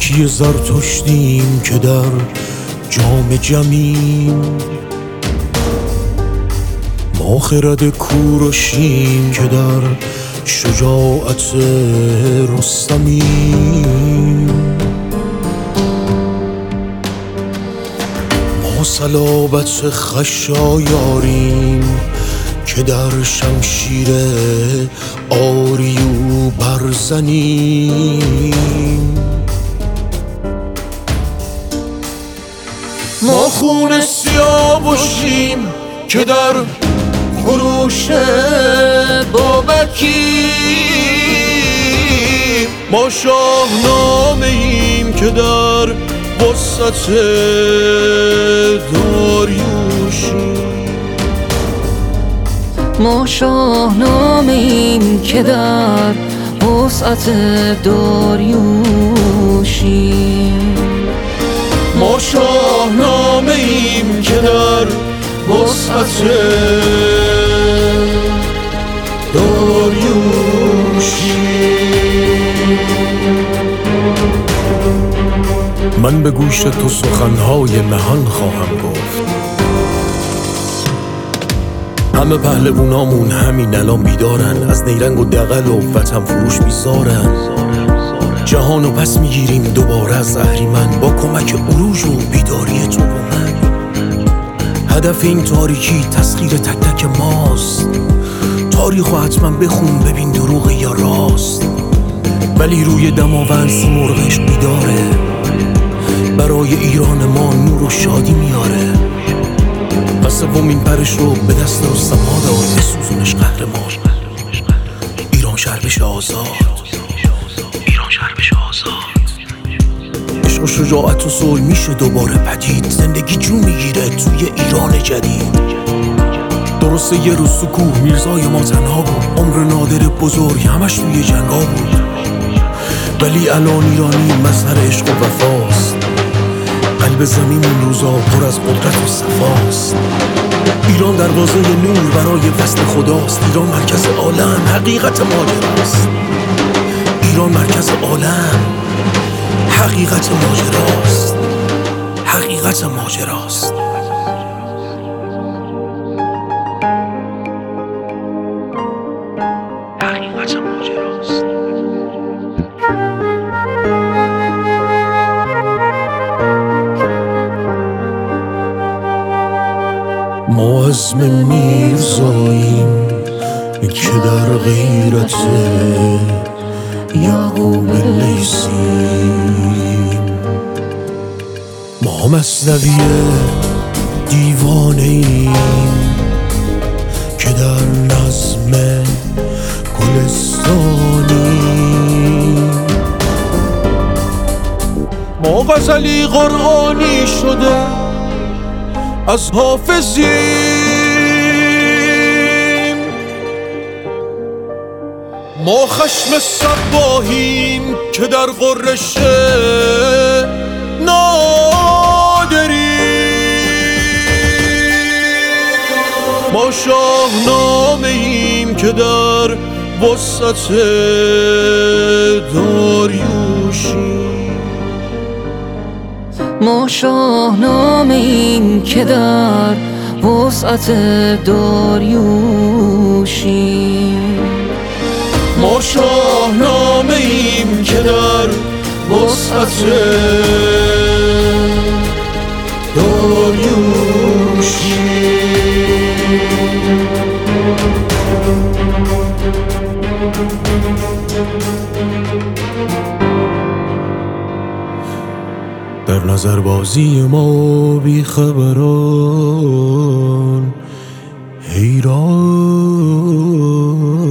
تاریکی زرتشتیم که در جام جمیم، ما خرد کوروشیم که در شجاعت رستمیم. ما صلابت خشایاریم که در شمشیر آریو برزنیم. ما خون سیاوشیم که در خروش بابکیم. ما شاهنامه ایم که در وسط داریوشیم. ما شاهنامه ایم که در وسعت داریوشیم. ما شاهنامه ایم که در وسعت داریوشیم. من به گوش تو سخنهای نهان خواهم گفت. همه پهلوونامون همین الان بیدارن، از نیرنگ و دغل و وطن فروش بیزارن. جهانو پس میگیریم دوباره از اهریمن با کمک عروج و بیداری تو و من. هدف این تاریکی تسخیر تک تک ماست. تاریخو حتما بخون ببین دروغه یا راست. ولی روی دماوند سیمرغش بیداره، برای ایران ما نور و شادی میاره. و سومین پرش رو به دست رستم ها داد، بسوزونش قهرمان. ایران شهر بشه آزاد، ایران شهر بشه آزاد. عشق و شجاعت و صلح میشه دوباره پدید، زندگی جون میگیره توی ایران جدید. درسته یه روز تو کوه میرزای ما تنها بود، عمر نادر بزرگ همش توی جنگا بود. ولی الان ایرانی مظهر عشق و وفاست. قلب زمین این روزا پر از قدرت و صفاست. ایران دروازه نور برای وصل خداست. ایران مرکز عالم، حقیقت ماجراست. ایران مرکز عالم، حقیقت ماجراست. حقیقت ماجراست. حقیقت ماجراست. ما عزم میرزاییم که در غیرت یعقوب لیثیم. ما مثنوی دیوانه ایم که در نظم گلستانیم. ما غزلی قرآنی شده از حافظیم. ما خشم صباحیم که در غرش نادریم. ما شاهنامه ایم که در وسط داریوشیم. ما شاهنامه ایم که در وسعت داریوشیم. ما شاهنامه ایم که در وسعت داریوشیم. در نظر بازی ما بی خبران حیران